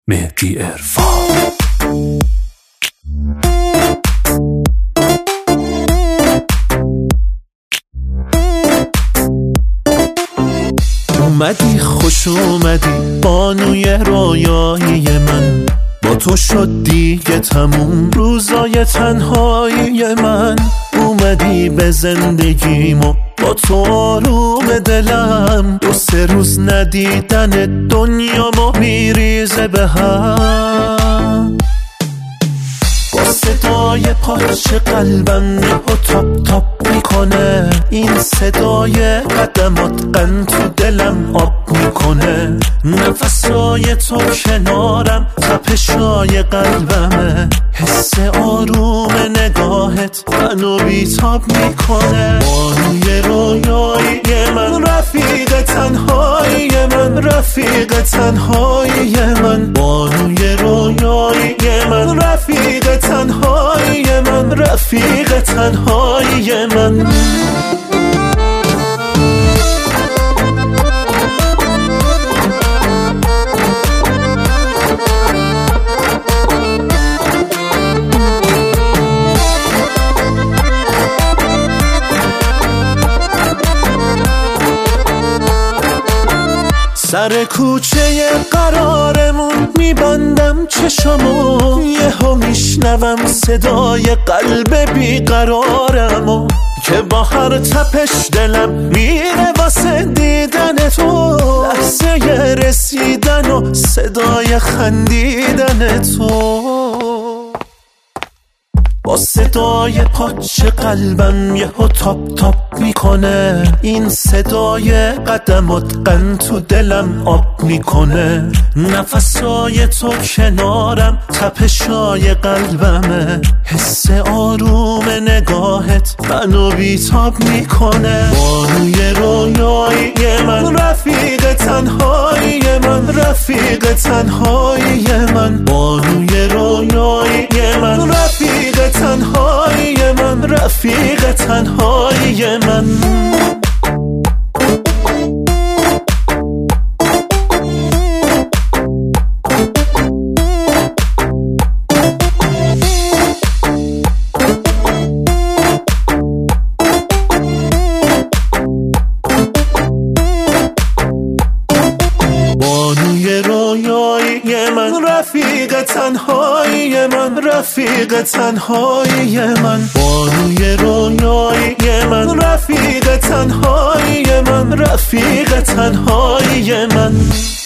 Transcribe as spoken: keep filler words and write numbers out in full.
مهدی عرفان. اومدی خوش اومدی بانوی رویایی من، با تو شد دیگه تموم روزای تنهایی من. اومدی به زندگیمو با تو آروم دلم، دو سه روز ندیدن دنیامو میریزه به هم. با صدای پاچه قلبم یهو تاپ تاپ میکنه، این صدای قدمات قند تو دلم آب میکنه. نفسای تو کنارم تپشای قلبمه، حس آروم نگاهت منو بیتاب میکنه. بانوی رویایی من، رفیق تنهایی من، رفیق تنهایی من. بانوی رویایی من، رفیق تنهایی من، رفیق تنهایی من. سر کوچه قرارمون میبندم چشمو، یهو میشنوم صدای قلب بیقرارمو که با هر تپش دلم میره واسه دیدن تو. لحظه رسیدن و صدای خندیدن تو، با صدای پاچه قلبم یهو تاپ تاپ میکنه، این صدای قدمات قند تو دلم آب میکنه. نفسای تو کنارم تپشای قلبمه، حس آروم نگاهت منو بیتاب میکنه. بانوی رویایی من، رفیق تنهایی من، رفیق تنهایی من. بانوی رویایی من، رفیق تنهایی من، رفیق تنهایی من. بانوی رویایی من، رفیق تنهایی من، رفیق تنهایی من. بانوی رویایی من، رفیق تنهایی من، رفیق تنهایی من.